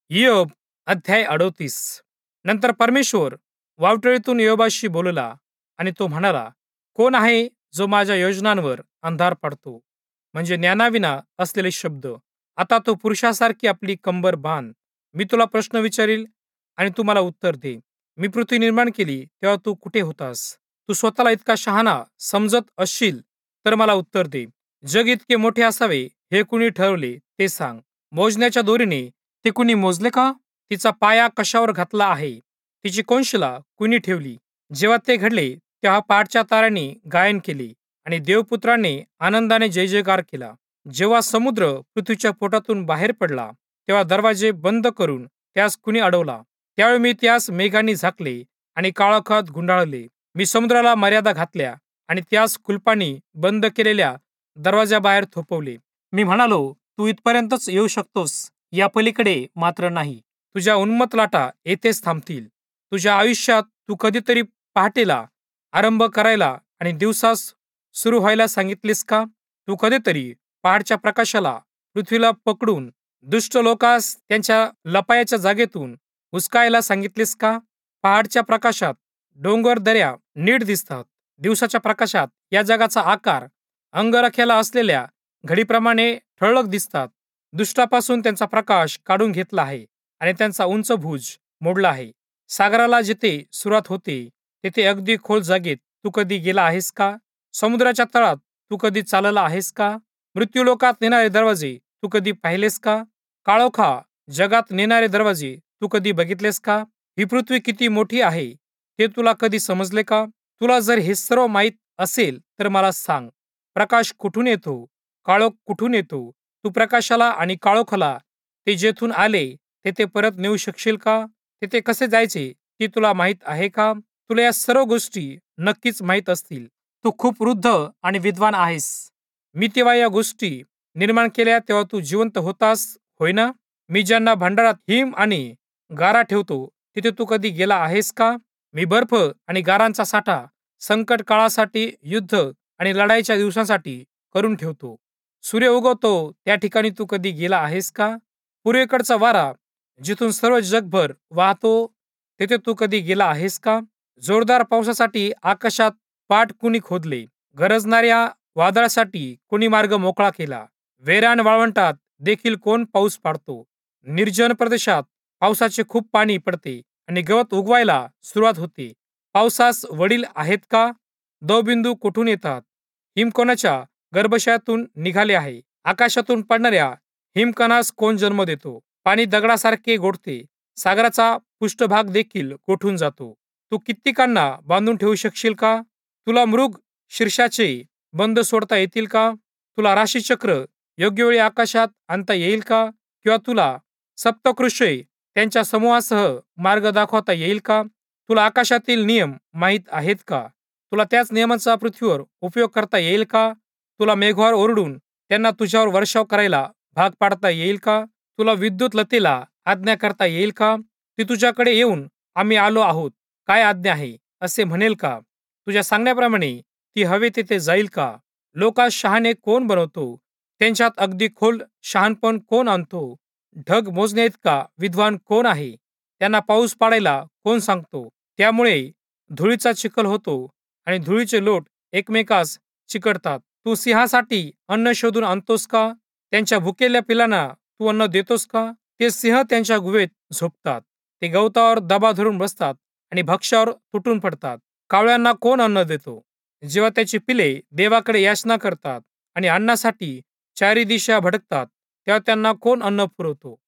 इयोब अध्याय 38. नंतर परमेश्वर वावटळीतून इयोबाशी बोलला आणि तो म्हणाला, कोण आहे जो माझ्या योजनांवर अंधार पाडतो? म्हणजे ज्ञानाविना असलेले शब्द. आता तो पुरुषासारखी आपली कंबर बांध. मी तुला प्रश्न विचारील आणि तू मला उत्तर दे. मी पृथ्वी निर्माण केली तेव्हा तू कुठे होतास? तू स्वतःला इतका शहाणा समजत असशील तर मला उत्तर दे. जग इतके मोठे असावे हे कुणी ठरवले ते सांग. मोजण्याच्या दोरीने ते कुणी मोजले का? तिचा पाया कशावर घातला आहे? तिची कोनशिला कुणी ठेवली? जेव्हा ते घडले तेव्हा पहाटच्या ताऱ्यांनी गायन केले आणि देवपुत्रांनी आनंदाने जय जयकार केला. जेव्हा समुद्र पृथ्वीच्या पोटातून बाहेर पडला तेव्हा दरवाजे बंद करून त्यास कुणी अडवला? त्यावेळी मी त्यास मेघांनी झाकले आणि काळोखात गुंडाळले. मी समुद्राला मर्यादा घातल्या आणि त्यास कुलपांनी बंद केलेल्या दरवाजाबाहेर थोपवले. मी म्हणालो, तू इथपर्यंतच येऊ शकतोस, या पलीकडे मात्र नाही. तुझ्या उन्मत्त लाटा येथेच थांबतील. तुझ्या आयुष्यात तू कधीतरी पहाटेला आरंभ करायला आणि दिवसास सुरू व्हायला सांगितलेस का? तू कधीतरी पहाडच्या प्रकाशाला पृथ्वीला पकडून दुष्ट लोकास त्यांच्या लपायाच्या जागेतून हुसकायला सांगितलेस का? पहाडच्या प्रकाशात डोंगर दऱ्या नीट दिसतात. दिवसाच्या प्रकाशात या जगाचा आकार अंगरख्याला असलेल्या घडीप्रमाणे ठळक दिसतात. दुष्टापासून त्यांचा प्रकाश काढून घेतला आहे आणि त्यांचा उंच भुज मोडला आहे. सागराला जिथे सुरुवात होते तेथे अगदी खोल जागेत तू कधी गेला आहेस का? समुद्राच्या तळात तू कधी चालला आहेस का? मृत्यूलोकात नेणारे दरवाजे तू कधी पाहिलेस का? काळोखा जगात नेणारे दरवाजे तू कधी बघितलेस का? ही पृथ्वी किती मोठी आहे ते तुला कधी समजले का? तुला जर हे सर्व माहीत असेल तर मला सांग. प्रकाश कुठून येतो? काळोख कुठून येतो? तू प्रकाशाला आणि काळोखाला ते जेथून आले तेथे परत नेऊ शकशील का? तेथे कसे जायचे ते तुला माहीत आहे का? तुला या सर्व गोष्टी नक्कीच माहीत असतील. तू खूप वृद्ध आणि विद्वान आहेस. मी तेव्हा या गोष्टी निर्माण केल्या तेव्हा तू जिवंत होतास, होय ना? मी ज्यांना भांडारात हिम आणि गारा ठेवतो तिथे तू कधी गेला आहेस का? मी बर्फ आणि गारांचा साठा संकट काळासाठी, युद्ध आणि लढाईच्या दिवसांसाठी करून ठेवतो. सूर्य उगवतो त्या ठिकाणी तू कधी गेला आहेस का? पूर्वेकडचा वारा जिथून सर्व जगभर वाहतो तेथे तू कधी गेला आहेस का? जोरदार पावसासाठी आकाशात पाट कुणी खोदले? गरजणाऱ्या वादळासाठी कुणी मार्ग मोकळा केला? वेरान वाळवंटात देखील कोण पाऊस पाडतो? निर्जन प्रदेशात पावसाचे खूप पाणी पडते आणि गवत उगवायला सुरुवात होते. पावसास वडील आहेत का? दवबिंदू कुठून येतात? हिम कोणाच्या गर्भाशयातून निघाले आहे? आकाशातून पडणाऱ्या हिमकणास कोण जन्म देतो? पाणी दगडासारखे गोठते. सागराचा पृष्ठभाग देखील गोठून जातो. तू कित्येकांना बांधून ठेवू शकशील का? तुला मृग शीर्षाचे बंद सोडता येतील का? तुला राशीचक्र योग्य वेळी आकाशात आणता येईल का? किंवा तुला सप्तकृष्ये त्यांच्या समूहासह मार्ग दाखवता येईल का? तुला आकाशातील नियम माहीत आहेत का? तुला त्याच नियमांचा पृथ्वीवर उपयोग करता येईल का? तुला मेघावर ओरडून त्यांना तुझ्यावर वर्षाव करायला भाग पाडता येईल का? तुला विद्युत लतेला आज्ञा करता येईल का? ती तुझ्याकडे येऊन आम्ही आलो आहोत, काय आज्ञा आहे असे म्हणेल का? तुझ्या सांगण्याप्रमाणे ती हवे तेथे जाईल का? लोकांस शहाणे कोण बनवतो? त्यांच्यात अगदी खोल शहाणपण कोण आणतो? ढग मोजण्याइतका विद्वान कोण आहे? त्यांना पाऊस पाडायला कोण सांगतो? त्यामुळे धुळीचा चिखल होतो आणि धुळीचे लोट एकमेकास चिकटतात. तू सिंहासाठी अन्न शोधून आणतोस का? त्यांच्या भुकेल्या पिलांना तू अन्न देतोस का? ते सिंह त्यांच्या गुहेत झोपतात. ते गवतावर दबा धरून बसतात आणि भक्ष्यावर तुटून पडतात. कावळ्यांना कोण अन्न देतो? जेव्हा त्याची पिले देवाकडे याचना करतात आणि अन्नासाठी चारी दिशा भटकतात तेव्हा त्यांना कोण अन्न पुरवतो?